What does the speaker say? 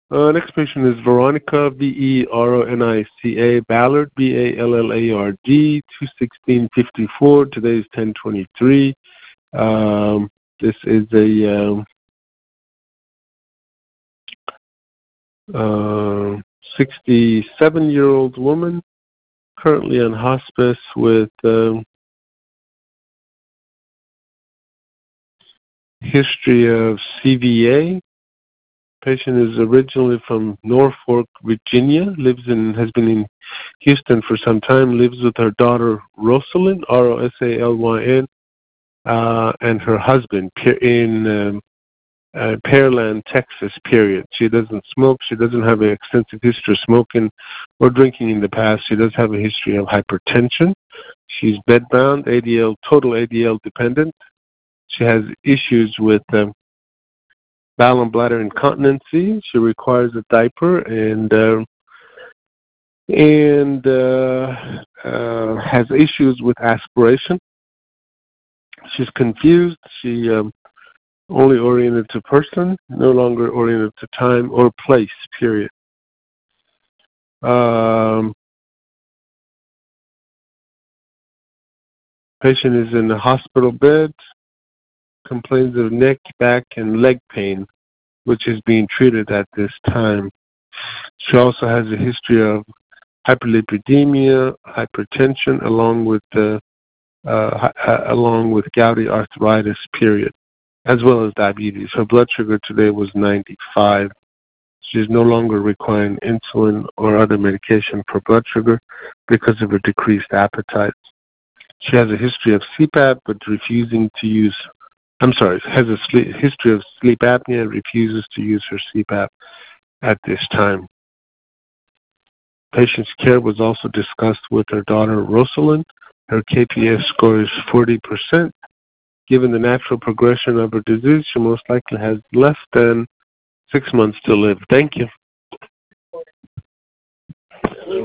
Next patient is Veronica, Veronica, Ballard, Ballard, 21654. Today is 1023. This is a 67-year-old woman currently on hospice with history of CVA. Patient is originally from Norfolk, Virginia, has been in Houston for some time, lives with her daughter Rosalind, Rosalyn, and her husband in Pearland, Texas, period. She doesn't smoke. She doesn't have an extensive history of smoking or drinking in the past. She does have a history of hypertension. She's bedbound, total ADL dependent. She has issues with bowel and bladder incontinency. She requires a diaper and has issues with aspiration. She's confused. She only oriented to person, no longer oriented to time or place, period. Patient is in the hospital bed, complains of neck, back, and leg pain, which is being treated at this time. She also has a history of hyperlipidemia, hypertension, along with gouty arthritis, period, as well as diabetes. Her blood sugar today was 95. She's no longer requiring insulin or other medication for blood sugar because of her decreased appetite. She has a history of CPAP, but has a history of sleep apnea and refuses to use her CPAP at this time. Patient's care was also discussed with her daughter Rosalind. Her KPS score is 40%. Given the natural progression of her disease, she most likely has less than 6 months to live. Thank you.